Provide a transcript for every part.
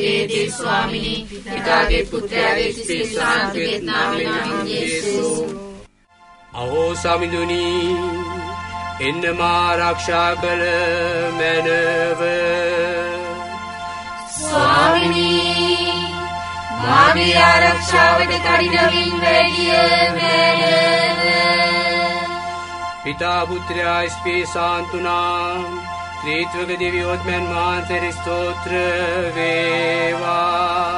පුත්‍රයාගේ ස්වාමිනී පිතාගේ පුත්‍රයාගේ ස්පේසාන්තුගේ නාමයෙන් යේසුස්. අහෝ සමිඳුනි එන්න මා ආරක්ෂා කළ මැනව. ස්වාමිනී මාගේ ආරක්ෂාවට කඩිනමින් වැඩිය මැනව. පිතා පුත්‍රයා ස්පේසාන්තුනා ත්‍රිත්වක දිව්‍යෝත්මයන් වහන්සේට ස්තෝත්‍ර වේවා.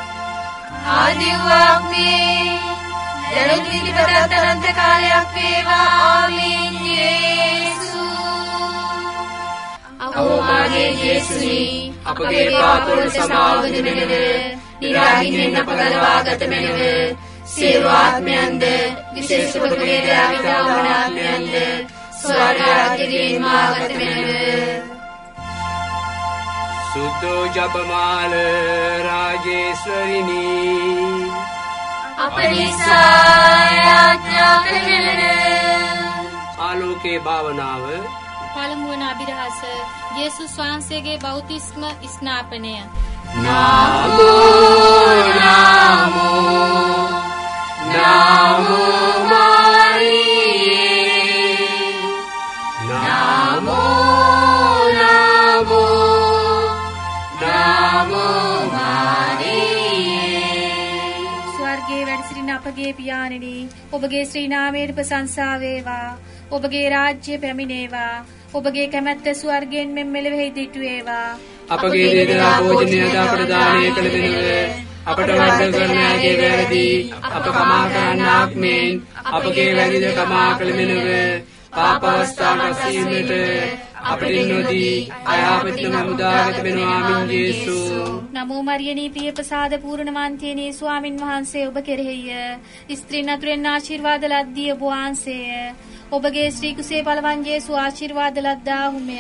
ආදිවාග්නේ දැනුත් විනිපතත් අනන්ත කාලයක් වේවා. ආමේන් යේසුස්. අවෝ මාගේ යේසුනි අපගේ පාපවල සමාව දෙනෙව නිරාගින්නෙන් අප ගලවාගත මැනව. සියලු ආත්මයන්ද විශේෂ කොට වේදාවිතාවනාත්මයන්ද ස්වර්ග රාජ්‍යයෙන් මාගත මැනව. සුද්ධෝ ජපමාල රාජේශ්වරිනී අප නිසා යාඥා කරන ආලෝකේ භාවනාව. පළමුවන අභිරහස යේසුස් වහන්සේගේ බෞතිස්ම ස්නාපනය. නාමෝ නාමෝ නාමෝ මාරියේ නාමෝ නාමෝ නාමෝ මාරියේ. ස්වර්ගයේ වැඩ සිටින අපගේ පියාණෙනි, ඔබගේ ශ්‍රී නාමයට ප්‍රශංසා වේවා. ඔබගේ රාජ්‍ය පැමිණේවා. ඔබගේ කැමැත්ත ස්වර්ගයෙන් මෙන් මෙලෙවෙහි දිටුවේවා. අපගේ දේදනා භෝජනය අපට දානය කළ දෙනව. අපට වරද කරන අයගේ වැරදි අප කමා කරන්නාක් මෙන් අපගේ වැරදිද කමා කළ මෙනව. පාප අවස්ථාවට සීමට අපට නොදී අයහපතම මුදාගත වෙනවා. ආමේන් යේසුස්. නමෝ මරියනී ප්‍රිය ප්‍රසාද පූර්ණවන්තියනි ස්වාමින් වහන්සේ ඔබ කෙරෙහිය. ස්ත්‍රීන් අතුරෙන් ආශිර්වාද ලද්දී ඔබ වහන්සේය. ඔබගේ ශ්‍රී කුසේ පළවන් යේසු ආශිර්වාද ලද්දාහුමය.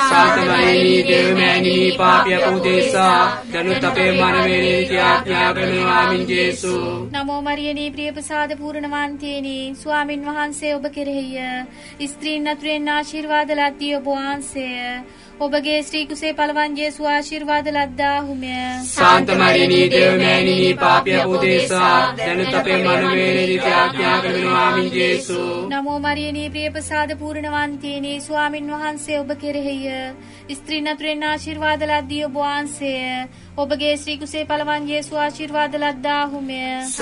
සාතමයි දේවමෑණී පාපිය උදෙසා දනුත් අපේ මනමේදී ආඥා කරනවා. ආමේන් යේසුස්. නමෝ මරියනී ප්‍රිය ප්‍රසාද පූර්ණවන්තියනි ස්වාමින් වහන්සේ ඔබ කෙරෙහිය. ස්ත්‍රීන් අතුරෙන් ආශිර්වාද ලද්දී ඔබ වහන්සේය. ඔබගේ ශ්‍රී කුසේ පළවන් යේසු ආශිර්වාද ලද්දාහුමය. සාතමයි දේවමෑණී පාපිය උදෙසා දනුත් අපේ මනමේදී ආඥා කරනවා. ආමේන් යේසුස්. නමෝ මරියනී ප්‍රිය ප්‍රසාද පූර්ණවන්තියනි ස්වාමින් වහන්සේ ඔබ කෙරෙහිය. ස්ත්‍රීන් අතුරෙන් ආශිර්වාද ලද්දී ඔබ වහන්සේය. ඔබගේ ශ්‍රී කුසේ පළවන් යේසු ආශිර්වාද ලද්දාහුමය.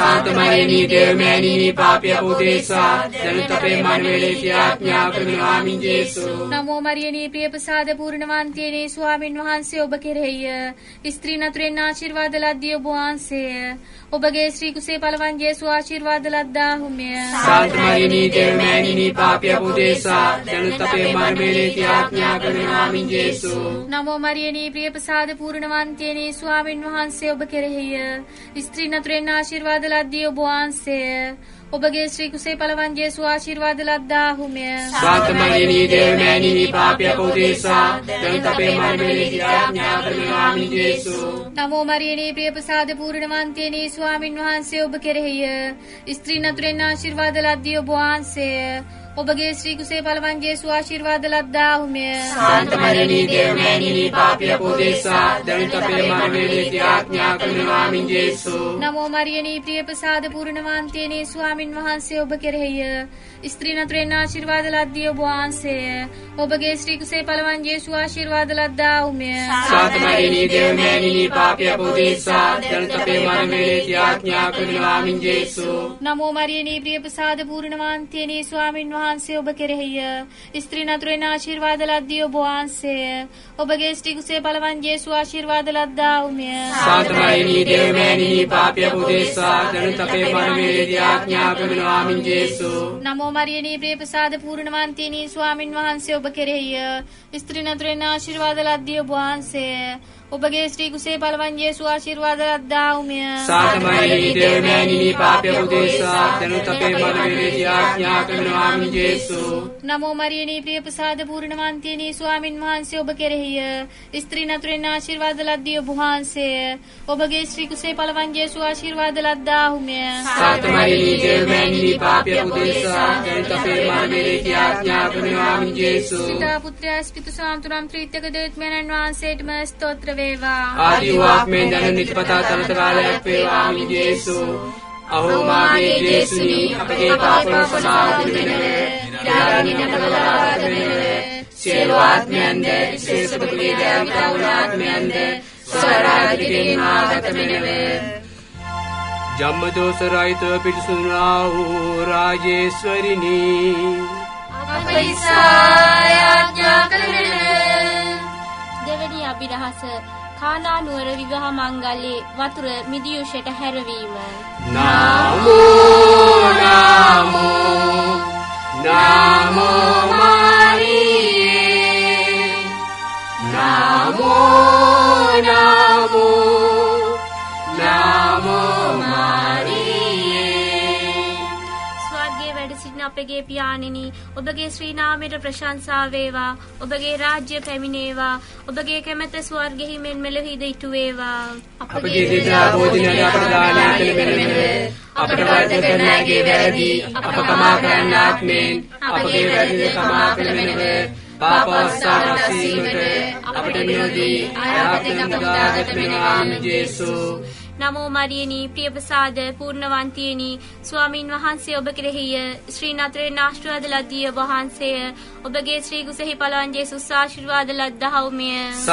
සාතමයි දේවමෑණී පාපිය උදෙසා දනුත් අපේ මනමේදී ආඥා කරනවා. ආමේන් යේසුස්. නමෝ මරියනී ප්‍රිය ප්‍රසාද පූර්ණවන්තියනි ස්වාමින් වහන්සේ ඔබ කෙරෙහිය. ස්ත්‍රීන් අතුරෙන් ආශිර්වාද ලද්දී ඔබ වහන්සේය. ඔබගේ ශ්‍රී කුසේ පළවන් යේසු ආශිර්වාද ලද්දාහුමය. සාතමයි දේවමෑණී පාපිය උදෙසා දනුත් අපේ මනමේදී ආඥා කරනවා. ආමේන් යේසුස්. නමෝ මරියනී ප්‍රිය ප්‍රසාද පූර්ණවන්තියනි ස්වාමින් වහන්සේ ඔබ කෙරෙහිය. ස්ත්‍රීන් අතුරෙන් ආශිර්වාද ලද්දී ඔබ වහන්සේය. ඔබගේ ශ්‍රී කුසේ පළවන් යේසු ආශිර්වාද ලද්දාහුමය. සාතමයි දේවමෑණී පාපිය උදෙසා දනුත් අපේ මනමේදී ආඥා කරනවා. ආමේන් යේසුස්. නමෝ මරියනී ප්‍රිය ප්‍රසාද පූර්ණවන්තියනි ස්වාමින් වහන්සේ ඔබ කෙරෙහිය. ස්ත්‍රීන් අතුරෙන් ආශිර්වාද ලද්දී ඔබ වහන්සේය. ඔබගේ ශ්‍රී කුසේ පළවන් යේසු ආශිර්වාද ලද්දාහුමය. සාතමයි දේවමෑණී පාපිය උදෙසා දනුත් අපේ මනමේදී ආඥා කරනවා. ආමේන් යේසුස්. නමෝ මරියනී ප්‍රිය ප්‍රසාද පූර්ණවන්තියනි ස්වාමින් වහන්සේ ඔබ කෙරෙහිය. ස්ත්‍රීන් අතුරෙන් ආශිර්වාද ලද්දී ඔබ වහන්සේය. ඔබගේ ශ්‍රී කුසේ පළවන් යේසු ආශිර්වාද ලද්දාහුමය. සාතමයි දේවමෑණී පාපිය උදෙසා දනුත් අපේ මනමේදී ආඥා කරනවා. ආමේන් යේසුස්. නමෝ මරියනී ප්‍රිය ප්‍රසාද පූර්ණවන්තියනි ස්වාමින් වහන්සේ ඔබ කෙරෙහිය. ස්ත්‍රීන් අතුරෙන් ආශිර්වාද ලද්දී ඔබ වහන්සේය. ඔබගේ ශ්‍රී කුසේ පළවන් යේසු ආශිර්වාද ලද්දාහුමය. සාතමයි දේවමෑණී පාපිය උදෙසා දනුත් අපේ මනමේදී ආඥා කරනවා. ආමේන් යේසුස්. නමෝ මරියනී ප්‍රිය ප්‍රසාද පූර්ණවන්තියනි ස්වාමින් වහන්සේ ඔබ කෙරෙහිය. ස්ත්‍රීන් අතුරෙන් ආශිර්වාද ලද්දී ඔබ වහන්සේය. ඔබගේ ශ්‍රී කුසේ පළවන් යේසු ආශිර්වාද ලද්දාහුමය. සාතමයි දේවමෑණී පාපිය උදෙසා දනුත් අපේ මනමේදී ආඥා කරනවා. ආමේන් යේසුස්. නමෝ මරියනී ප්‍රිය ප්‍රසාද පූර්ණවන්තියනි ස්වාමින් වහන්සේ ඔබ කෙරෙහිය. ස්ත්‍රීන් අතුරෙන් ආශිර්වාද ලද්දී ඔබ වහන්සේය. ඔබගේ ශ්‍රී කුසේ පළවන් යේසු ආශිර්වාද ලද්දාහුමය. සාතමයි දේවමෑණී පාපිය උදෙසා දනුත් අපේ මනමේදී ආඥා කරනවා. ආමේන් යේසුස්. පිතා පුත්‍රයා ස්පිතු සාන්තුනම් ත්‍රිත්වක දෙවියන් වහන්සේටම ස්තෝත්‍ර වේවා. ආදී වාක්මෙන් දැන නිතිපතා සමත කාලයක් වේවා. ආමීන් ජේසුස්. අහෝ මාගේ ජේසුනි අපගේ පාපවල සමාව දෙන්නේ. යාගින නබලාගත වෙන්නේ. සියලු ආත්මයන්ද විශේෂ කුලී දේවතාවුන්ද ස්වරාජිකේ නාගත වෙන්නේ. ජම්මදෝස රහිත පිරිසුදුනා වූ රාජේශ්වරිනි අප ඉසා යාඥා කරන්නේ. දෙවැනි අභිරහස කානා නුවර විවාහ මංගල්‍යයේ වතුර මිදියුෂයට හැරවීම. නමෝ නමෝ නමෝ මාරියේ නමෝ නමෝ අපගේ පියාණෙනි ඔබගේ ශ්‍රී නාමයට ප්‍රශංසා වේවා. ඔබගේ රාජ්‍ය පැමිණේවා. ඔබගේ කැමැත්ත ස්වර්ගෙහි මෙන් මෙලොවද ඉටු වේවා. අපගේ දිනා භෝජනය අපට දානය කළ මෙලෙස අපට වර්ධ කරනාගේ වැරදි අප කමා කරන්නාක් මෙන් අපගේ වැරදි කමා කළ මෙලෙස පාපවස්සාරසීමට අපට නියෝදී ආයතන මුදාගත වෙනවා. ආමීන් ජේසුස්. නමෝ මරියනි ප්‍රියප්‍රසාද පූර්ණවන්තියනි ස්වාමින් වහන්සේ ඔබ කෙරෙහිය ශ්‍රී නතරේ ආශිර්වාද ලද්දිය වහන්සේය. ඔබගේ ශ්‍රී කුසෙහි පලවන් ජේසුස් ආශිර්වාද ලද්දහව්මිය.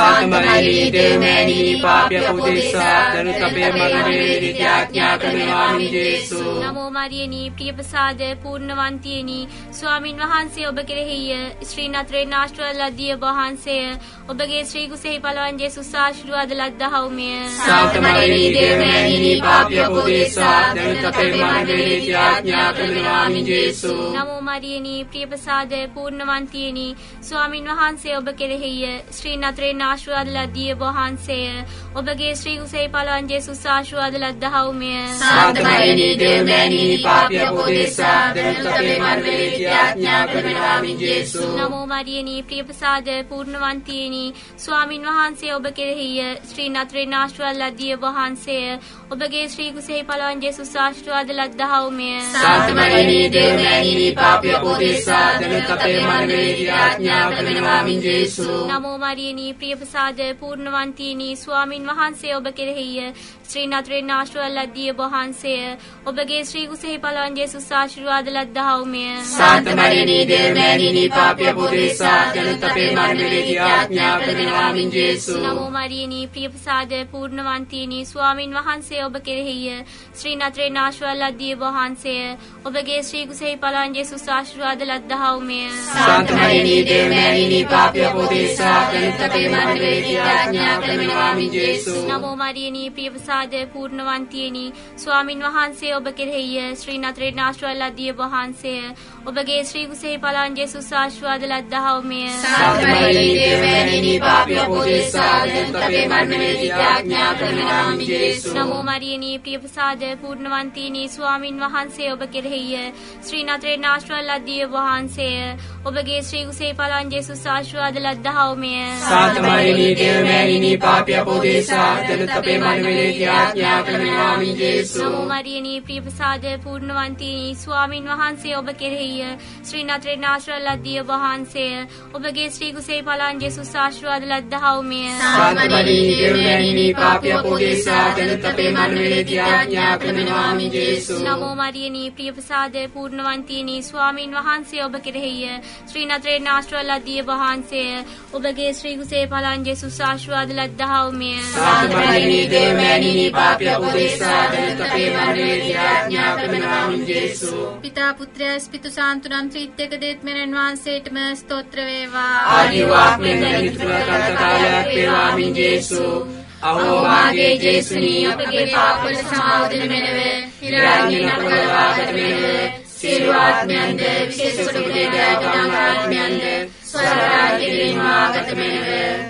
සාතමයි දෙවැනි පාපය පුදේසා දනුත අපේ මරණේ විද්‍යාඥා කරනවා. ආමීන් ජේසුස්. නමෝ මරියනි ප්‍රියප්‍රසාද පූර්ණවන්තියනි ස්වාමින් වහන්සේ ඔබ කෙරෙහිය ශ්‍රී නතරේ ආශිර්වාද ලද්දිය වහන්සේය. ඔබගේ ශ්‍රී කුසෙහි පලවන් ජේසුස් ආශිර්වාද ලද්දහව්මිය. සාතමයි देवनी पाप्य पुदेसा दनुत අපේ මරණේ විද්‍යාඥා කරනවා. ආමීන් ජේසුස්. නමෝ මරියනි ප්‍රියප්‍රසාද පූර්ණවන්තියනි ස්වාමින් වහන්සේ ඔබ කෙරෙහිය ශ්‍රී නතරේ ආශිර්වාද ලද්දිය වහන්සේය. ඔබගේ ශ්‍රී කුසෙහි පලවන් ජේසුස් ආශිර්වාද ලද්දහව්මිය. සාතමයි දෙවැනි පාපය පුදේසා දනුත අපේ මරණේ විද්‍යාඥා කරනවා. ආමීන් ජේසුස්. නමෝ මරියනි ප්‍රියප්‍රසාද පූර්ණවන්තියනි ස්වාමින් වහන්සේ ඔබ කෙරෙහිය ශ්‍රී නතරේ ආශිර්වාද ලද්දිය වහන්සේය. ඔබගේ ශ්‍රී කුසෙහි පලවන් ජේසුස් ආශිර්වාද ලද්දහව්මිය. සාතමයි දෙවැනි පාපය පුදේසා දනුත අපේ මරණේ විද්‍යාඥා කරනවා. ආමීන් ජේසුස්. නමෝ මරියනි ප්‍රියප්‍රසාද පූර්ණවන්තියනි ස්වාමින් වහන්සේ ඔබ කෙරෙහිය ශ්‍රී නතරේ ආශිර්වාද ලද්දිය වහන්සේය. ඔබගේ ශ්‍රී කුසෙහි පලවන් ජේසුස් ආශිර්වාද ලද්දහව්මිය. සාතමයි දෙවැනි පාපය පුදේසා දනුත අපේ මරණේ විද්‍යාඥා කරනවා. ආමීන් ජේසුස්. නමෝ මරියනි ප්‍රියප්‍රසාද පූර්ණවන්තියනි ස්වාමින් වහන්සේ ඔබ කෙරෙහිය ශ්‍රී නතරේ ආශිර්වාද ලද්දිය වහන්සේය. ඔබගේ ශ්‍රී කුසෙහි පලවන් ජේසුස් ආශිර්වාද ලද්දහව්මිය. සාතමයි දෙවැනි පාපය පුදේසා දනුත අපේ මරණේ විද්‍යාඥා කරනවා. ආමීන් ජේසුස්. නමෝ මරියනි ප්‍රියප්‍රසාද පූර්ණවන්තියනි ස්වාමින් වහන්සේ ඔබ කෙරෙහිය ශ්‍රී නතරේ ආශිර්වාද ලද්දිය වහන්සේය. ඔබගේ ශ්‍රී කුසෙහි පලවන් ජේසුස් ආශිර්වාද ලද්දහව්මිය. සාතමයි දෙවැනි පාපය පුදේසා දනුත අපේ මරණේ විද්‍යාඥා කරනවා. ආමීන් ජේසුස්. නමෝ මරියනි ප්‍රියප්‍රසාද පූර්ණවන්තියනි ස්වාමින් වහන්සේ ඔබ කෙරෙහිය ශ්‍රී නතරේ ආශිර්වාද ලද්දිය වහන්සේය. ඔබගේ ශ්‍රී කුසෙහි පලවන් ජේසුස් ආශිර්වාද ලද්දහව්මිය. සාතමයි දෙවැනි පාපය පුදේසා දනුත අපේ මරණේ විද්‍යාඥා කරනවා. ආමීන් ජේසුස්. නමෝ මරියනි ප්‍රියප්‍රසාද පූර්ණවන්තියනි ස්වාමින් වහන්සේ ඔබ කෙරෙහිය ශ්‍රී නතරේ ආශිර්වාද ලද්දිය වහන්සේය. ඔබගේ ශ්‍රී කුසෙහි පලවන් ජේසුස් ආශිර්වාද ලද්දහව්මිය. සාතමයි දෙවැනි පාපය පුදේසා දනුත අපේ මරණේ විද්‍යාඥා කරනවා. ආමීන් ජේසුස්. නමෝ මරියනි ප්‍රියප්‍රසාද පූර්ණවන්තියනි ස්වාමින් වහන්සේ ඔබ කෙරෙහිය ශ්‍රී නතරේ ආශිර්වාද ලද්දිය වහන්සේය. ඔබගේ ශ්‍රී කුසෙහි පලවන් ජේසුස් ආශිර්වාද ලද්දහව්මිය. සාතමයි දෙවැනි පාපය පුදේසා දනුත අපේ මරණේ විද්‍යාඥා කරනවා. ආමීන් ජේසුස්. පිතා පුත්‍රයා ස්පිතු සාන්තුනම් ත්‍රිත්වක දෙත්මෙන් වහන්සේටම ස්තෝත්‍ර වේවා. ආදී වාක්මෙන් නිතිපතා සමත කාලයක් වේවා. ආමීන් ජේසුස්. අහෝ මාගේ ජේසුනි අපගේ පාපවල සමාව දෙන මෙලෙව ඉරාගින අපලවාගත මෙලෙස සියලු ආත්මයන්ද විශේෂ කොට දේවතාවුන්ද ස්වර්ගාධිපති මාගත මෙලෙස.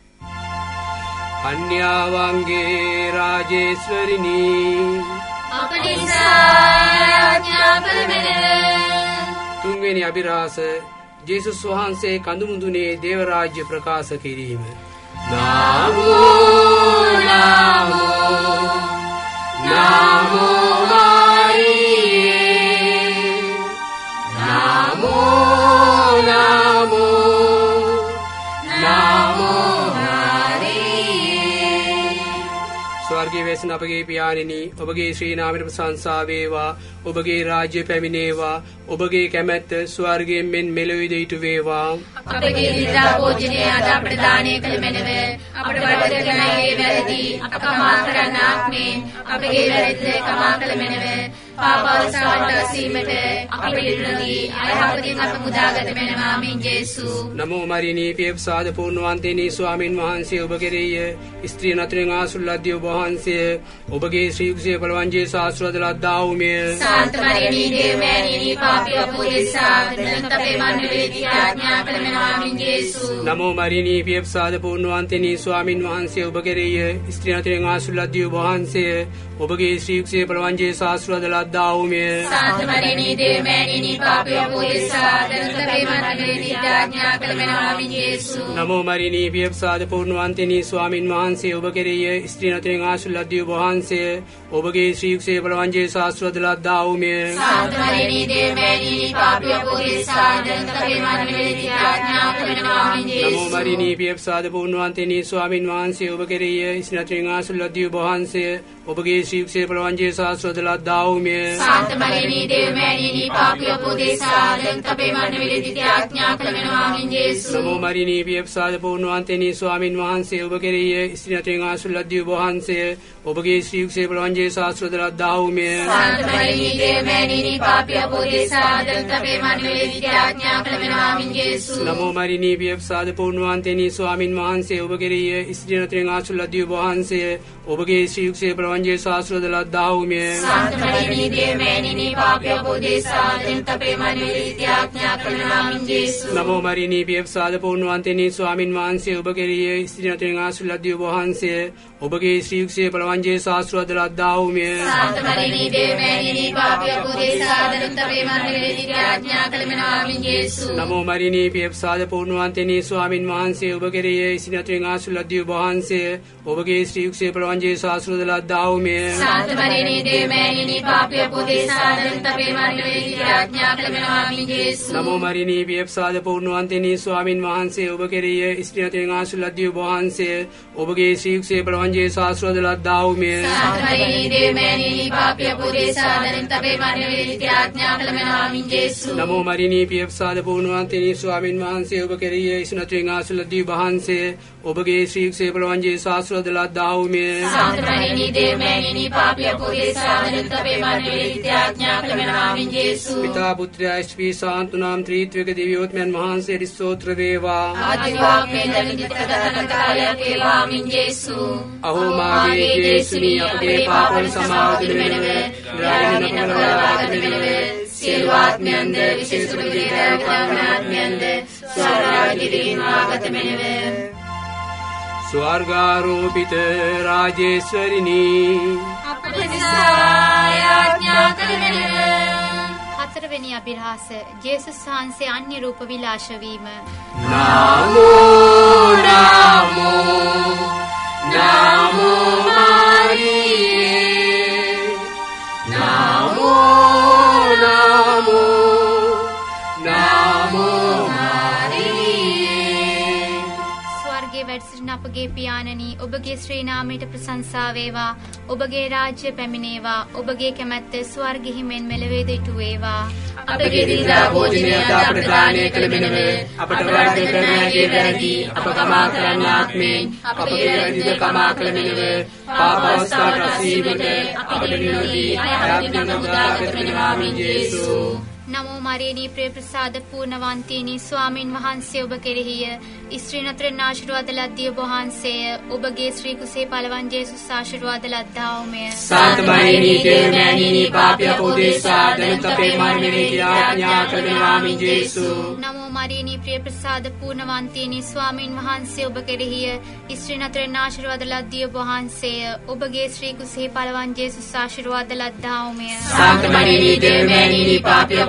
කන්‍යාවන්ගේ රාජේශ්වරිනි අප නිසා යාඥා කළ මෙලෙව. තුන්වෙනි අභිරහස ජේසුස් වහන්සේ කඳුමුදුනේ දේව රාජ්‍ය ප්‍රකාශ කිරීම. නමෝ නමෝ නමෝ මාරියේ නමෝ නමෝ නමෝ මාරියේ ස්වර්ගයේ වැසෙන අපගේ පියාණෙනි ඔබගේ ශ්‍රී නාමයට ප්‍රශංසා වේවා ඔබගේ රාජ්‍ය පැමිණේවා ඔබගේ කැමැත්ත ස්වර්ගයෙන් මෙන් මෙලොවේද ඉටු වේවා අපගේ දිනදා භෝජනය අද අපට දානය කළ මැනව අපට වරද කරන අයගේ වැරදි අප කමා කරන්නාක් මෙන් අපගේ වැරදි කමා කළ මැනව පාපවස්ථාවට අසීමට අපට ඉරුණදී අයහපතින් අප මුදාගත මැනව ආමීන් ජේසු නමෝ මරිනී පියප්සාද පූර්ණවන්තේනි ස්වාමින් වහන්සේ ඔබ කෙරෙහිය ස්ත්‍රියන් අතරින් ආසුල්ලද්දී ඔබ වහන්සේ ඔබගේ ශ්‍රී කුසේ බලවන්ජේ ශාස්ත්‍රවද ලද්දාවුමය සාන්ත මරිනී දේවමෑණියනි පාපී අපෝදෙසා දැන් අපේ මන්වේදී ආඥා කළ මැනව ආමීන් ජේසු නමෝ මරිනී පියප්සාද පූර්ණවන්තේනි ස්වාමින් වහන්සේ ඔබ කෙරෙහිය ස්ත්‍රියන් අතරින් ආසුල්ලද්දී ඔබ වහන්සේ ඔබගේ ශ්‍රී කුසේ බලවන්ජේ ශාස්ත්‍රවද ලද්දාවුමය සාන්ත මරිනී දේවමෑණියනි පාපී අපෝදෙසා දැන් අපේ මන්වේදී ආඥා කළ මැනව ආමීන් ජේසු නමෝ මරිනී පියප්සාද පූර්ණවන්තේනි ස්වාමින් වහන්සේ ඔබ කෙරෙහිය ස්ත්‍රියන් අතරින් ආසුල්ලද්දී ඔබ වහන්සේ ඔබගේ ශ්‍රී කුසේ බලවන්ජේ ශාස්ත්‍රවද ලද්දාවුමය සාන්ත මරිනී දේවමෑණියනි පාපී අපෝදෙසා දැන් අපේ මන්වේදී ආඥා කළ මැනව ආමීන් ජේසු නමෝ මරිනී පියප්සාද පූර්ණවන්තේනි ස්වාමින් වහන්සේ ඔබ කෙරෙහිය ස්ත්‍රියන් අතරින් ආසුල්ලද්දී ඔබ වහන්සේ ඔබගේ ශ්‍රී කුසේ බලවන්ජේ ශාස්ත්‍රවද ලද්දාවුමය සාන්ත මරිනී දේවමෑණියනි පාපී අපෝදෙසා දැන් අපේ මන්වේදී ආඥා කළ මැනව ආමීන් ජේසු නමෝ මරිනී පියප්සාද පූර්ණවන්තේනි ස්වාමින් වහන්සේ ඔබ කෙරෙහිය ස්ත්‍රියන් අතරින් ආසුල්ලද්දී ඔබ වහන්සේ ඔබගේ ශ්‍රී කුසේ බලවන්ජේ ශාස්ත්‍රවද ලද්දාවුමය සාන්ත මරිනී දේවමෑණියනි පාපී අපෝදෙසා දැන් අපේ මන්වේදී ආඥා කළ මැනව ආමීන් ජේසු නමෝ මරිනී පියප්සාද පූර්ණවන්තේනි ස්වාමින් වහන්සේ ඔබ කෙරෙහිය ස්ත්‍රියන් අතරින් ආසුල්ලද්දී ඔබ වහන්සේ ඔබගේ ශ්‍රී කුසේ බලවන්ජේ ශාස්ත්‍රවද ලද්දාවුමය සාන්ත මරිනී දේවමෑණියනි පාපී අපෝදෙසා දැන් අපේ මන්වේදී ආඥා කළ මැනව ආමීන් ජේසු නමෝ මරිනී පියප්සාද පූර්ණවන්තේනි ස්වාමින් වහන්සේ ඔබ කෙරෙහිය ස්ත්‍රියන් අතරින් ආසුල්ලද්දී ඔබ වහන්සේ ඔබගේ ශ්‍රී කුසේ බලවන්ජේ ශාස්ත්‍රවද ලද්දාවුමය සාන්ත මරිනී දේවමෑණියනි පාපී අපෝදෙසා දැන් අපේ මන්වේදී ආඥා කළ මැනව ආමීන් ජේසු නමෝ මරිනී පියප්සාද පූර්ණවන්තේනි ස්වාමින් වහන්සේ ඔබ කෙරෙහිය ස්ත්‍රියන් අතරින් ආසුල්ලද්දී ඔබ වහන්සේ ඔබගේ ශ්‍රී කුසේ බලවන්ජේ ශාස්ත්‍රවද ලද්දාවුමය සාන්ත මරිනී දේවමෑණියනි පාපී අපෝදෙසා දැන් අපේ මන්වේදී ආඥා කළ මැනව ආමීන් ජේසු නමෝ මරිනී පියප්සාද පූර්ණවන්තේනි ස්වාමින් වහන්සේ ඔබ කෙරෙහිය ස්ත්‍රියන් අතරින් ආසුල්ලද්දී ඔබ වහන්සේ ඔබගේ ශ්‍රී කුසේ බලවන්ජේ ශාස්ත්‍රවද ලද්දාවුමය සාන්ත මරිනී දේවමෑණියනි පාපී අපෝදෙසා දැන් අපේ මන්වේදී ආඥා කළ මැනව ආමීන් ජේසු නමෝ මරිනී පියප්සාද පූර්ණවන්තේනි ස්වාමින් වහන්සේ ඔබ කෙරෙහිය ස්ත්‍රියන් අතරින් ආසුල්ලද්දී ඔබ වහන්සේ ඔබගේ ශ්‍රී කුසේ බලවන්ජේ ශාස්ත්‍රවද ලද්දාවුමය සාන්ත මරිනී දේවමෑණියනි පාපී අපෝදෙසා දැන් අපේ මන්වේදී ආඥා කළ මැනව ආමීන් ජේසු පිතා පුත්‍රයා ස්ත්‍රී සාන්තුනාම් ත්‍රිත්වක දිව්‍යෝත්මයන් වහන්සේට ස්තෝත්‍ර වේවා ආදිවාක්මේ දැනිත ප්‍රදාන කාලයක් වේවා ආමීන් ජේසු අහෝ මාගේ ජේසුනි අපගේ පාපවල සමාව දෙනු මැනව රාජින කලවලාට මෙලව සියලු ආත්මයන්ද විශේෂ ප්‍රතිකාරාත්මයන්ද ස්වර්ගාධිපතින් වාගත මෙනව ස්වර්ගාරෝපිත රාජේශ්වරිනී අපට ආඥා කළ මෙනව හතරවෙනි අභිරහස ජේසුස් වහන්සේ අන්‍ය රූප විලාශ වීම නමෝ නමෝ නමෝ මාරියේ නමෝ නමෝ නමෝ මාරියේ ස්වර්ගයේ වැඩ සිටින අපගේ පියාණනි ඔබගේ ශ්‍රී නාමයට ප්‍රශංසා වේවා ඔබගේ රාජ්‍ය පැමිණේවා ඔබගේ කැමැත්ත ස්වර්ගෙහි මෙන් මෙලොවේද ඉටු වේවා අපගේ දිනදා භෝජනය අද අපට දානය කළ මැනව අපට වරද කරන අයගේ වැරදි අප කමා කරන්නාක් මෙන් අපගේ වැරදිද කමා කළ මැනව පාපවස්ථාවට අසීමට අපට නිරෝධී අයහපතින් මුදාගත මැනව ආමීන් ජේසු නමෝ මරිනී ප්‍රේ ප්‍රසාද පූර්ණවන්තිනි ස්වාමින් වහන්සේ ඔබ කෙරෙහිය ස්ත්‍රීන් අතරින් ආශිර්වාද ලද්දී ඔබ වහන්සේය ඔබගේ ශ්‍රී කුසේ පළවන් ජේසුස් ආශිර්වාද ලද්දාවුමය සාන්ත මරිනී දේවමෑණියනි පාපී අපෝදෙසා දැන් අපේ මරණයේදී ආඥා කරන ආමීන් ජේසු නමෝ මරිනී ප්‍රේ ප්‍රසාද පූර්ණවන්තිනි ස්වාමින් වහන්සේ ඔබ කෙරෙහිය ස්ත්‍රීන් අතරින් ආශිර්වාද ලද්දී ඔබ වහන්සේය ඔබගේ ශ්‍රී කුසේ පළවන් ජේසුස් ආශිර්වාද ලද්දාවුමය සාන්ත මරිනී දේවමෑණියනි පාපී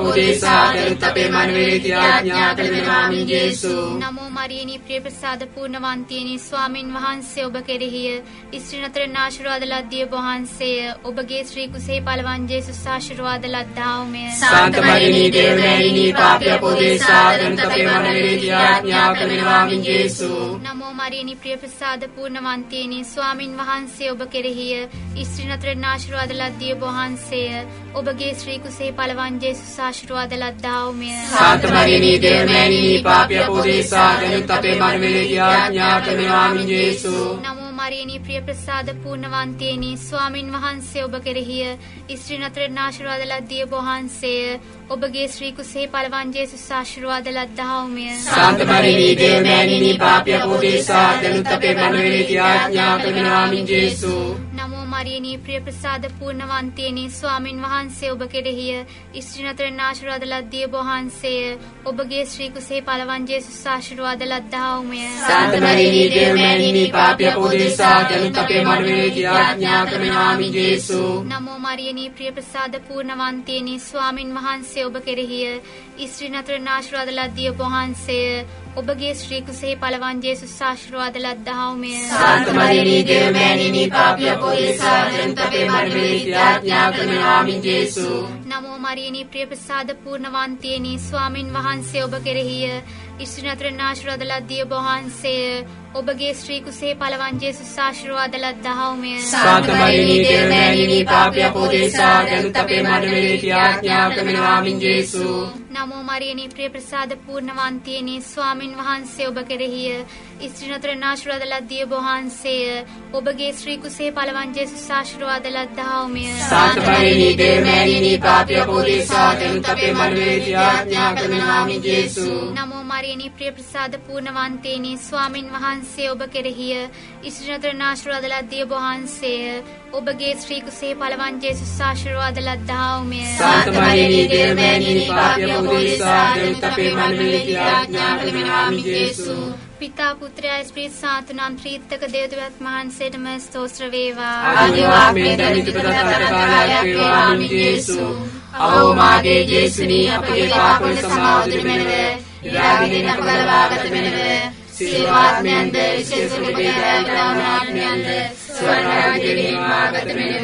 උදෙසා දැනුත් අපේ මනමෙහි යාඥා කරනවා මින් ජේසුස්. නමෝ මරියනි ප්‍රිය ප්‍රසාද පූර්ණවන්තියනි ස්වාමින් වහන්සේ ඔබ කෙරෙහිය. ස්ත්‍රී නතරෙන් ආශිර්වාද ලද්දිය ඔබ වහන්සේය. ඔබගේ ශ්‍රී කුසෙහි පළවන් ජේසුස් ආශිර්වාද ලද්දාවමය. සාන්ත මරියනි දේවනෑණිනි පාපය උදෙසා දැනුත් අපේ මනමෙහි යාඥා කරනවා මින් ජේසුස්. නමෝ මරියනි ප්‍රිය ප්‍රසාද පූර්ණවන්තියනි ස්වාමින් වහන්සේ ඔබ කෙරෙහිය. ස්ත්‍රී නතරෙන් ආශිර්වාද ලද්දිය ඔබ වහන්සේය. ඔබගේ ශ්‍රී කුසෙහි පළවන් ජේසුස් ආශිර්වාද ලද්දාවමය. සාන්ත මරියනි දේවනෑණිනි පාපය උදෙසා දැනුත් අපේ මනමෙහි යාඥා කරනවා මින් ජේසුස්. නමෝ මරියනි ප්‍රිය ප්‍රසාද පූර්ණවන්තියනි ස්වාමින් වහන්සේ ඔබ කෙරෙහිය. ස්ත්‍රී නතරෙන් ආශිර්වාද ලද්දිය ඔබ වහන්සේය. ඔබගේ ශ්‍රී කුසෙහි පළවන් ජේසුස් ආශිර්වාද ලද්දාවමය. සාන්ත මරියනි දේවනෑණිනි පාපය උදෙසා දැනුත් අපේ මනමෙහි යාඥා කරනවා මින් ජේසුස්. නමෝ මරියනි ප්‍රිය ප්‍රසාද පූර්ණවන්තියනි ස්වාමින් වහන්සේ ඔබ කෙරෙහිය. ස්ත්‍රී නතරෙන් ආශිර්වාද ලද්දිය ඔබ වහන්සේය. ඔබගේ ශ්‍රී කුසෙහි පළවන් ජේසුස් ආශිර්වාද ලද්දාවමය. සාන්ත මරියනි දේවනෑණිනි පාපය උදෙසා දැනුත් අපේ මනමෙහි යාඥා කරනවා මින් ජේසුස්. නමෝ මරියනි ප්‍රිය ප්‍රසාද පූර්ණවන්තියනි ස්වාමින් වහන්සේ ඔබ කෙරෙහිය. ස්ත්‍රී නතරෙන් ආශිර්වාද ලද්දිය ඔබ වහන්සේය. ඔබගේ ශ්‍රී කුසෙහි පළවන් ජේසුස් ආශිර්වාද ලද්දාවමය. සාන්ත මරියනි දේවනෑණිනි පාපය උදෙසා දැනුත් අපේ මනමෙහි යාඥා කරනවා මින් ජේසුස්. නමෝ මරියනි ප්‍රිය ප්‍රසාද පූර්ණවන්තියනි ස්වාමින් වහන්සේ ඔබ කෙරෙහිය. ස්ත්‍රී නතරෙන් ආශිර්වාද ලද්දිය ඔබ වහන්සේය. ඔබගේ ශ්‍රී කුසෙහි පළවන් ජේසුස් ආශිර්වාද ලද්දාවමය. සාන්ත මරියනි දේවනෑණිනි පාපය උදෙසා දැනුත් අපේ මනමෙහි යාඥා කරනවා මින් ජේසුස්. නමෝ මරියනි ප්‍රිය ප්‍රසාද පූර්ණවන්තියනි ස්වාමින් වහන්සේ ඔබ කෙරෙහිය. ස්ත්‍රී නතරෙන් ආශිර්වාද ලද්දිය ඔබ වහන්සේය. ඔබගේ ශ්‍රී කුසෙහි පළවන් ජේසුස් ආශිර්වාද ලද්දාවමය. සාන්ත මරියනි දේවනෑණිනි පාපය උදෙසා දැනුත් අපේ මනමෙහි යාඥා කරනවා මින් ජේසුස්. නමෝ මරියනි ප්‍රිය ප්‍රසාද පූර්ණවන්තියනි ස්වාමින් වහන්සේ ඔබ කෙරෙහිය. ස්ත්‍රී නතරෙන් ආශිර්වාද ලද්දිය ඔබ වහන්සේය. ඔබගේ ශ්‍රී කුසෙහි පළවන් ජේසුස් ආශිර්වාද ලද්දාවමය. සාන්ත මරියනි දේවනෑණිනි පාපය උදෙසා දැනුත් අපේ මනමෙහි යාඥා කරනවා මින් ජේසුස්. පිතා පුත්‍රයා ස්ප්‍රීත් සාතුනම් ත්‍රිත්වක දේවදූතයන් වහන්සේටම ස්තෝත්‍ර වේවා. ආදිවාමේ දනිත ප්‍රදත්ත කාලයක් වේවා මින් ජේසුස්. අවෝ මාගේ ජේසුනි අපගේ පාපවල සමාවදින මෙනව. යාගිනේ අප ගලවාගත මෙනව. සිල්වාත්මයන්ද විශේෂ වේදානාත්මයන්ද ස්වර්ණාගිනේ මාගත මෙනව.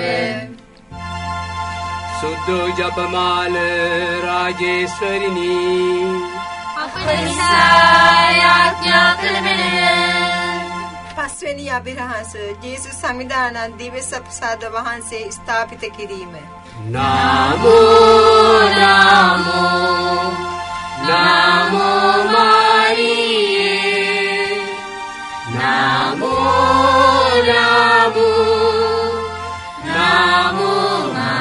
සුද්ධ ජපමාල රාජේශ්වරිනි අපට නිසා යාඥා කළ මෙනව. පස්වෙනි අභිරහස ජේසුස් සමිදානන් දිව්‍ය සප්‍රසාද වහන්සේ ස්ථාපිත කිරීම. නමෝ නමෝ නමෝ මරියේ නමෝ නමෝ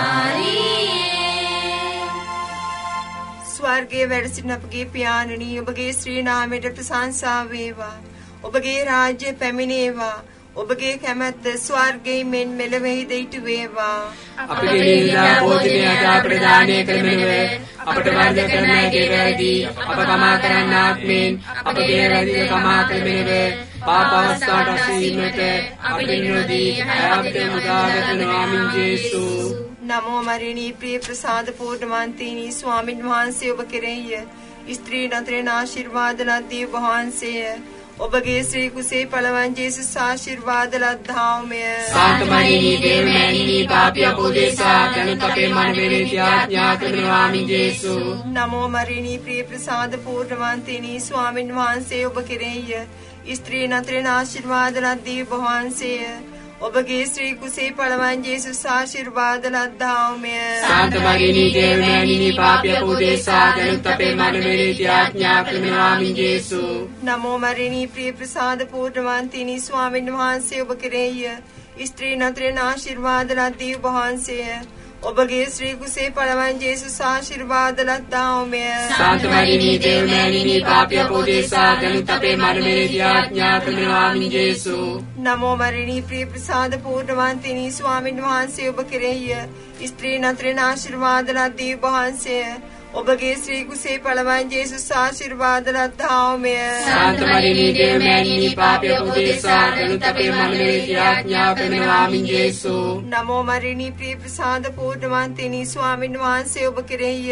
මරියේ. ස්වර්ගයේ වැඩ සිටින අපගේ පියාණනි ඔබගේ ශ්‍රී නාමයට ප්‍රශංසා වේවා. ඔබගේ රාජ්‍ය පැමිණේවා. ඔබගේ කැමැත්ත ස්වර්ගයේ මෙන් මෙලොවෙහිද ඉටු වේවා. අපගේ නිරා භෝජනය අදා ප්‍රදානය කරමෙනව. අපට වර්ධ කරන ඇගේ වැරදි අප කමා කරන්නාක් මෙන් අපගේ වැරදි කමා කරමෙනව. පාපවස්ථාට අසීමට අපට නිරෝධී අපට මුදාගත නාමින් ජේසුස්. නමෝ මරියනි ප්‍රිය ප්‍රසාද පූර්ණවන්තිනි ස්වාමින් වහන්සේ ඔබ කෙරෙහිය. ස්ත්‍රී නතරෙන් ආශිර්වාද ලද්දී ඔබ වහන්සේය. ඔබගේ ශ්‍රී කුසෙහි පළවන් ජේසුස් ආශිර්වාද ලද්දාවමය. සාන්ත මරියනි දේවනෑණිනි පාපය උදෙසා දැනුත් අපේ මනමෙහි යාඥා කරනවා මින් ජේසුස්. නමෝ මරියනි ප්‍රිය ප්‍රසාද පූර්ණවන්තිනි ස්වාමින් වහන්සේ ඔබ කෙරෙහිය. ස්ත්‍රී නතරෙන් ආශිර්වාද ලද්දී ඔබ වහන්සේය. ඔබගේ ශ්‍රී කුසෙහි පළවන් ජේසුස් ආශිර්වාද ලද්දාවමය. සාන්ත මරියනි දේවනෑණිනි පාපය උදෙසා දැනුත් අපේ මනමෙහි යාඥා කරනවා මින් ජේසුස්. නමෝ මරියනි ප්‍රිය ප්‍රසාද පූර්ණවන්තිනි ස්වාමින් වහන්සේ ඔබ කෙරෙහිය. ස්ත්‍රී නතරෙන් ආශිර්වාද ලද්දී ඔබ වහන්සේය. ඔබගේ ශ්‍රී කුසෙහි පළවන් ජේසුස් ආශිර්වාද ලද්දාවමය. සාන්ත මරියනි දේවනෑණිනි පාපය උදෙසා දැනුත් අපේ මනමෙහි යාඥා කරනවා මින් ජේසුස්. නමෝ මරියනි ප්‍රිය ප්‍රසාද පූර්ණවන්තිනි ස්වාමින් වහන්සේ ඔබ කෙරෙහිය. ස්ත්‍රී නතරෙන් ආශිර්වාද ලද්දී ඔබ වහන්සේය. ඔබගේ ශ්‍රී කුසෙහි පළවන් ජේසුස් ආශිර්වාද ලද්දාවමය. සාන්ත මරියනි දේවනෑණිනි පාපය උදෙසා දැනුත් අපේ මනමෙහි යාඥා කරනවා මින් ජේසුස්. නමෝ මරියනි ප්‍රිය ප්‍රසාද පූර්ණවන්තිනි ස්වාමින් වහන්සේ ඔබ කෙරෙහිය.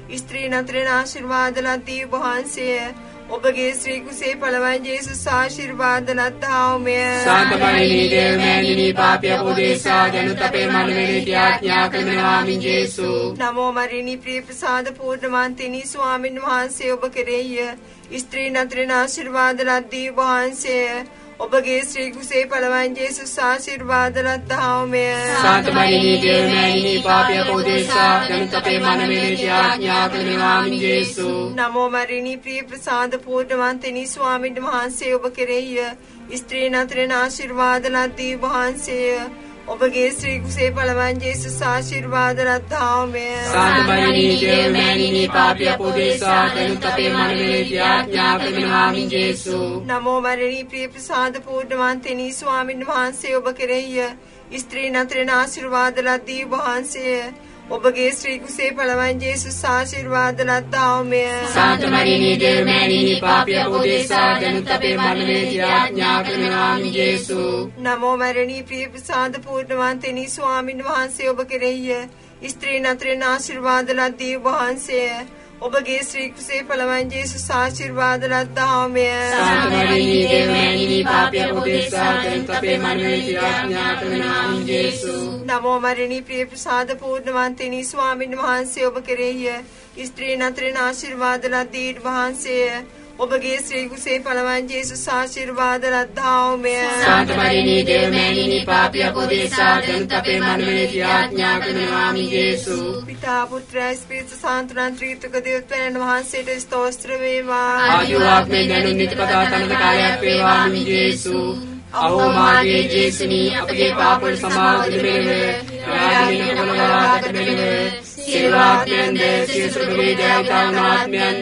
ස්ත්‍රීන් අතරින් ආශිර්වාද ලද්දී වහන්සේය. ඔබගේ ශ්‍රී කුසේ පළවන් යේසුස් ආශිර්වාද ලද්දාවමය. සාන්ත මරියනි දේව මෑණියනි පාපී අපෝදේශා ජනත අපේ මනමෙලි ත්‍යාඥා කරනවා මින් ජේසු. නමෝ මරියනි ප්‍රිය ප්‍රසාද පූර්ණවන්තිනි ස්වාමින් වහන්සේ ඔබ කෙරෙහිය. ස්ත්‍රීන් අතරින් ආශිර්වාද ලද්දී වහන්සේය. ඔබගේ ශ්‍රී කුසේ පළවන් යේසුස් ආශිර්වාද ලද්දාවමය. සාන්ත මරියනි දේව මෑණියනි පාපී අපෝදේශා ජනත අපේ මනමෙලි ත්‍යාඥා කරනවා මින් ජේසු. නමෝ මරියනි ප්‍රිය ප්‍රසාද පූර්ණවන්තිනි ස්වාමින් වහන්සේ ඔබ කෙරෙහිය. ස්ත්‍රීන් අතරින් ආශිර්වාද ලද්දී වහන්සේය. ඔබගේ ශ්‍රී කුසේ පළවන් යේසුස් ආශිර්වාද ලද්දාවමය. සාන්ත මරියනි දේව මෑණියනි පාපී අපෝදේශා ජනත අපේ මනමෙලි ත්‍යාඥා කරනවා මින් ජේසු. නමෝ මරියනි ප්‍රිය ප්‍රසාද පූර්ණවන්තිනි ස්වාමින් වහන්සේ ඔබ කෙරෙහිය. ස්ත්‍රීන් අතරින් ආශිර්වාද ලද්දී වහන්සේය. ඔබගේ ශ්‍රී කුසේ පළවන් යේසුස් ආශිර්වාද ලද්දාවමය. සාන්ත මරියනි දේව මෑණියනි පාපී අපෝදේශා ජනත අපේ මනමෙලි ත්‍යාඥා කරනවා මින් ජේසු. නමෝ මරියනි ප්‍රිය ප්‍රසාද පූර්ණවන්තිනි ස්වාමින් වහන්සේ ඔබ කෙරෙහිය. ස්ත්‍රීන් අතරින් ආශිර්වාද ලද්දී වහන්සේය. ඔබගේ ශ්‍රී කුසේ පළවන් යේසුස් ආශිර්වාද ලද්දාවමය. සාන්ත මරියනි දේව මෑණියනි පාපී අපෝදේශා ජනත අපේ මනමෙලි ත්‍යාඥා කරනවා මින් ජේසු. නමෝ මරියනි ප්‍රිය ප්‍රසාද පූර්ණවන්තිනි ස්වාමින් වහන්සේ ඔබ කෙරෙහිය. ස්ත්‍රීන් අතරින් ආශිර්වාද ලද්දී වහන්සේය. ඔබගේ ශ්‍රී කුසේ පළවන් යේසුස් ආශිර්වාද ලද්දාවමය. සාන්ත මරියනි දේව මෑණියනි පාපී අපෝදේශා ජනත අපේ මනමෙලි ත්‍යාඥා කරනවා මින් ජේසු. පිතා පුත්‍ර ස්පිරිතු සාන්තුන් ත්‍රිත්වක දේවයන් වහන්සේට ස්තෝත්‍ර වේවා. ආයුවාත්මේ දැනුම් නිත්පතා තනද කාලයක් වේවා මින් ජේසු. අහෝ මාගේ ජේසුනි අපගේ පාපවල සමාව දෙමෙලව රාජින කලවාදට මෙලව සේවාත්මයන්ද සියසුගේ ජයතාවනාත්මයන්ද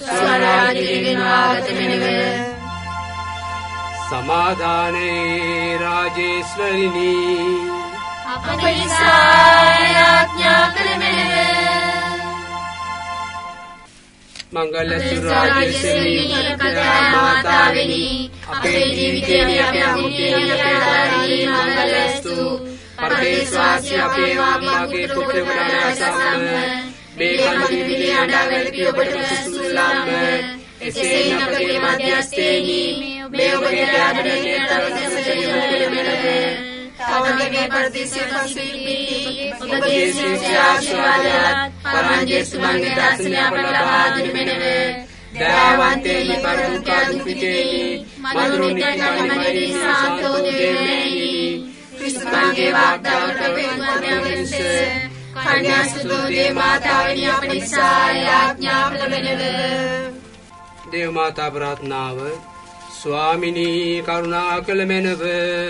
ස්වරාජින ආගත මෙලව. සමාදානේ රාජේශ්වරිනි අපනිසායාඥා කළ මෙලව. මංගල සුරාජේශ්වරි මාතාවෙනි අපේ ජීවිතයේ අපේ අමුතියේ අපේ දානී මංගලස්තු පරදේශවාසී අපේ වාගේ පුත්‍ර වඩාසම මේ කල්පි විලි අඬවලපි ඔබට සුසුලම්ම එසේ අපේ මධ්‍යස්ථේනි මේ ඔබගේ ආදරණීය තරසෙම මෙලව තවගේ පරදේශයේ පසුපිටි ඔබගේ ශ්‍රී ආශිර්වාදات පරම ජේසු මගේ දාසනය අපට ලබා දෙනු මෙලව. දයාවන්තේනි පරදුකා දුපිතේනි මధుරුනිකානි මරී සාන්තෝ දේවමෑණිනි ක්‍රිස්තුමගේ වාග්දානට වේවන්වන්ස කන්‍යාසුදෝ දේ මාතාවෙනි අපනිසා යාඥා කළ මෙලව. දේව මාතා ප්‍රාර්ථනාව. ස්වාමිනී කරුණා කළ මෙලව.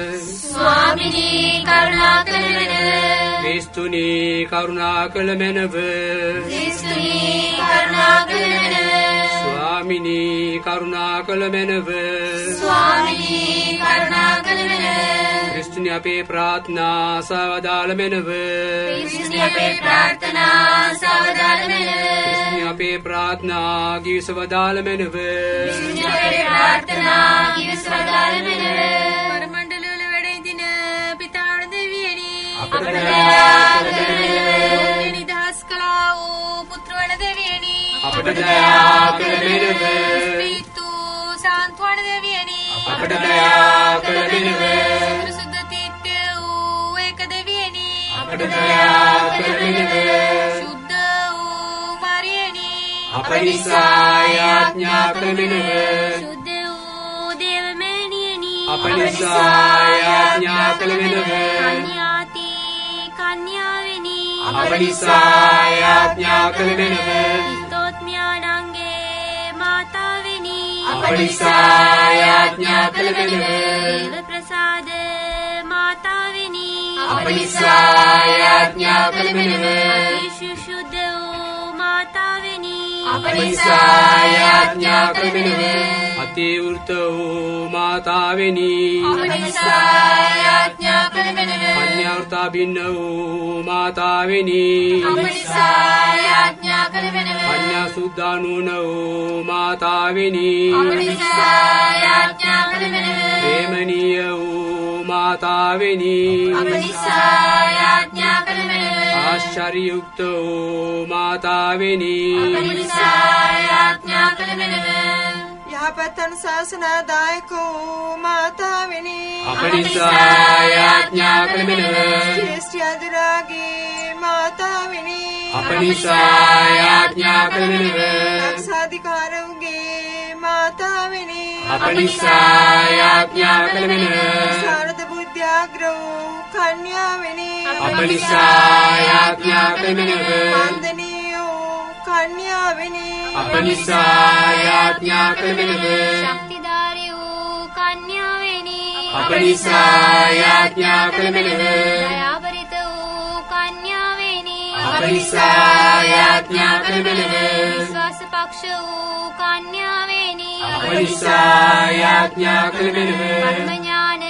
ස්වාමිනී කරුණා කළ මෙලව. ක්‍රිස්තුනී කරුණා කළ මෙලව. ක්‍රිස්තුනී කරුණා කළ මෙලව. ස්වාමිනී කරුණා කළ මෙලව. ස්වාමිනී කරුණා කළ මෙලව. ක්‍රිස්තුනි අපේ ප්‍රාර්ථනා සවදාල මෙලව. ක්‍රිස්තුනි අපේ ප්‍රාර්ථනා සවදාල මෙලව. ක්‍රිස්තුනි අපේ ප්‍රාර්ථනා ගිවිසවදාල මෙලව. ක්‍රිස්තුනි අපේ ප්‍රාර්ථනා ගිවිසවදාල මෙලව. පරමණ්ඩලවල වැඩ ඉඳින පිතාණ දෙවියනි අපට දයා කළ මෙලව. නිදහස් කළා වූ පුත්‍රවන දෙවියනි අපට දයා කළ මෙලව. ස්පීතු සාන්තුවන දෙවියනි අපට දයා කළ මෙලව. සුද්ධ තීත්‍ය වූ ඒක දෙවියනි අපට දයා කළ මෙලව. සුද්ධ වූ මරියනි අපනිසා යාඥා කළ මෙලව. සුද්ධ වූ දේවමෑණියනි අපනිසා යාඥා කළ මෙලව. කන්‍යාති කන්‍යාවෙනි අපනිසා යාඥා කළ මෙලව. ස්තෝත්මයාණන්ගේ මාතාවෙනි අපනිසා යාඥා කළ මෙලව. දේව ප්‍රසාද මාතාවෙනි අපනිසා යාඥා කළ මෙලව. විශුද්ධ වූ මාතාවෙනි අපනිසා යාඥා කළ මෙලව. අති වෘත වූ මාතාවෙනි අපනිසා යාඥා කළ මෙලව. කන්‍යාවෘතා භින්න වූ මාතාවෙනි අපනිසා යාඥා කළ මෙලව. කන්‍යා සුද්ධානුන වූ මාතාවෙනි අපනිසා යාඥා කළ මෙලව. ප්‍රේමණීය වූ මාතාවෙනි අප නිසා යාඥා කළ මැනව. ආශ්චර්යයුක්ත වූ මාතාවෙනි අප නිසා යාඥා කළ මැනව. යහපත් ශාසනදායක වූ මාතාවෙනි අප නිසා යාඥා කළ මැනව. ශ්‍රේෂ්ඨ අධිරාගී මාතාවෙනි අප නිසා යාඥා කළ මැනව. රක්ෂාධිකාරවගේ මාතාවෙනි අප නිසා යාඥා කළ මැනව. සාරද බුද්ධාග්‍ර වූ කන්‍යාවෙනි අප නිසා යාඥා කළ මැනව. වන්දනීය වූ කන්‍යාවෙනි අප නිසා යාඥා කළ මැනව. ශක්තිධාරී වූ කන්‍යාවෙනි අප නිසා යාඥා කළ මැනව. දයාබරිත වූ කන්‍යාවෙනි අප නිසා යාඥා කළ මැනව. විශ්වාස පක්ෂ වූ කන්‍යාවෙනි අප නිසා යාඥා කළ මැනව. කර්ම ඥාන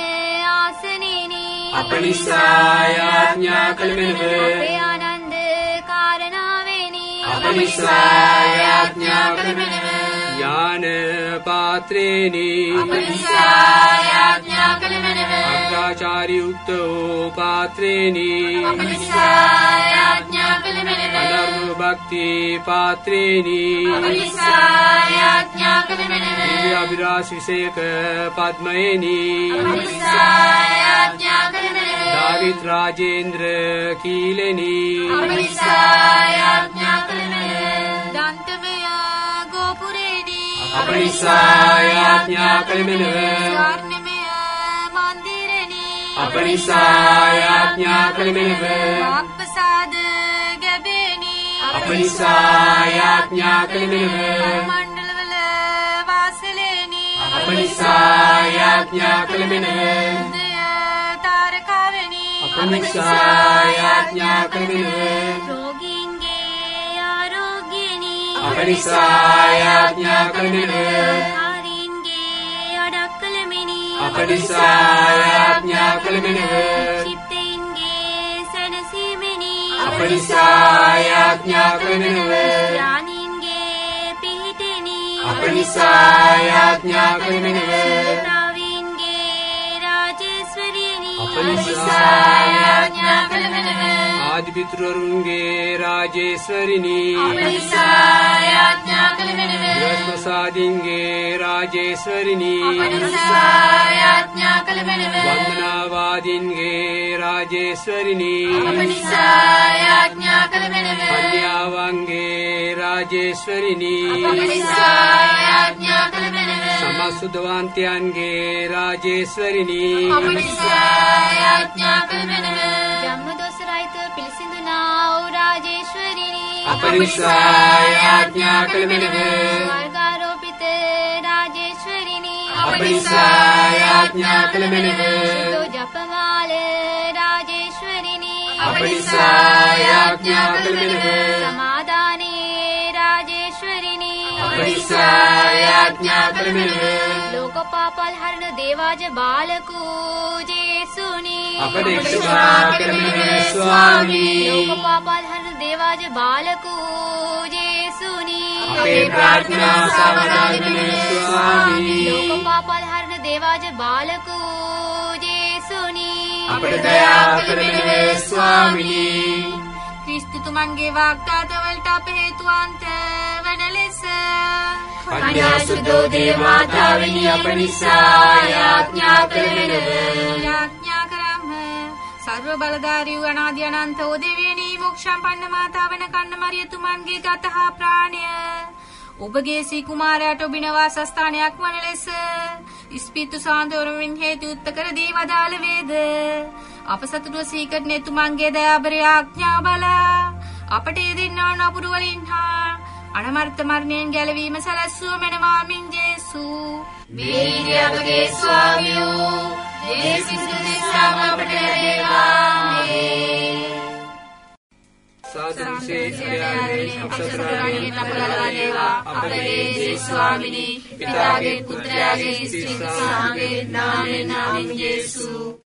ආසනෙනි අප නිසා යාඥා කළ මැනව. අපේ ආනන්ද කාරණාවෙනි අප නිසා යාඥා කළ මැනව. යාන පාත්‍රේනි අප නිසා යාඥා කළ මැනව. අග්‍රාචාර්යයුක්ත වූ පාත්‍රේනි අප නිසා යාඥා කළ මැනව. අධර්ම භක්ති පාත්‍රේනි අප නිසා යාඥා කළ මැනව. දිව්‍ය අභිලාෂ විෂයක පද්මයේනි අප නිසා යාඥා කළ මැනව. දාවිත් රාජේන්ද්‍ර කීලෙනි අප නිසා යාඥා කළ මැනව. දන්තමය ගෝපුරේනි අප නිසා යාඥා කළ මැනව. ස්වර්ණමය මන්දිරෙනි අප නිසා යාඥා කළ මැනව. වාග්පසාද ගැබේනි අප නිසා යාඥා කළ මැනව. මණ්ඩලවල වාසලේනි අප නිසා යාඥා කළ මැනව. උදය තාරකාවෙනි අප නිසා යාඥා කළ මැනව. රෝගීන්ගේ ආරෝග්‍යනි අප නිසා යාඥා කළ මැනව. කාරීන්ගේ අඩක්කලමිනි අප නිසා යාඥා කළ මැනව. චිත්තයින්ගේ සැනසීමෙනි අප නිසා යාඥා කළ මැනව. ඥානීන්ගේ පිහිටෙනි අප නිසා යාඥා කළ මැනව. ප්‍රාවීන්ගේ රාජේශ්වරියනි අප නිසා යාඥා කළ මැනව. ආදිපිතෘවරුන්ගේ රාජේශ්වරිනි අප නිසා යාඥා කළ මැනව. බ්‍රහ්මසාදීන්ගේ රාජේශ්වරිනි අප නිසා යාඥා කළ මැනව. වන්දනාවාදීන්ගේ රාජේශ්වරිනි අප නිසා යාඥා කළ මැනව. කන්‍යාවන්ගේ රාජේශ්වරිනි අප නිසා යාඥා කළ මැනව. සමස්සුදවන්තයන්ගේ රාජේශ්වරිනි අප නිසා යාඥා කළ මැනව. ධම්මදොස් රහිත පිළිසිඳුනා වූ රාජේශ්වරිනි අප නිසා යාඥා කළ මැනව. ස්වර්ගාරෝපිත රාජේශ්වරිනි අප නිසා යාඥා කළ මැනව. සුතෝ ජපමාල රාජේශ්වරිනි අප නිසා යාඥා කළ මැනව. සමාදානේ රාජේශ්වරිනි අප නිසා යාඥා කළ මැනව. ලෝකපාපල් හරණ දේවාජ බාලකූ ජේසුනි අපට එක්ෂමා කළ මැනව ස්වාමී. ලෝකපාපල් හරණ දේවාජ බාලකූ ජේසුනි අපේ ප්‍රාර්ථනා සමාදාන කළ ස්වාමී. ලෝකපාපල් හරණ දේවාජ බාලකූ ජේසුනි අපට දයා කළ මැනව ස්වාමී. ක්‍රිස්තුතුමන්ගේ වාග්දාතවලට අප හේතුවන්ත වන ලෙස කන්‍යාසුදෝ දේවමාතාවෙනි අප නිසා යාඥා කළ මැනව. යාඥා කරම්හ. සර්ව බලධාරී වූ අනාදි අනන්ත වූ දෙවියනි මොක්ෂම්පන්න මාතාවන කන්න මරියතුමන්ගේ ගත හා ප්‍රාණය ඔබගේ සී කුමාරයාට ඔබින වාසස්ථානයක් වන ලෙස ඉස්පිතු සාන්දෝරමින් හේතු උත්ත කර දී වදාළ වේද. අප සතුටුව සීකරන එතුමන්ගේ දයාබර ආඥා බලා අපට යෙදෙන්නා නපුරු වලින් හා අනමර්ථ මරණයෙන් ගැලවීම සැලැස්සුව මැනවාමින් ජේසු. වීර්ය අපගේ ස්වාමියෝ ජේසු ක්‍රිස්තුස් අපට ලැබේවා. අපගේ ස්වාමිනී පිතාගේ පුත්‍රයාගේ ස්ත්‍රී සාගේ නාමයෙන් ජේසු